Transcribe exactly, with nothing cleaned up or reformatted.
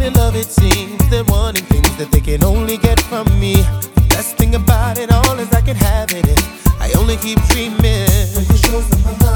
me love, it seems they're wanting things that they can only get from me. Best thing about it all is I can have it, and I only keep dreaming. When you show some love,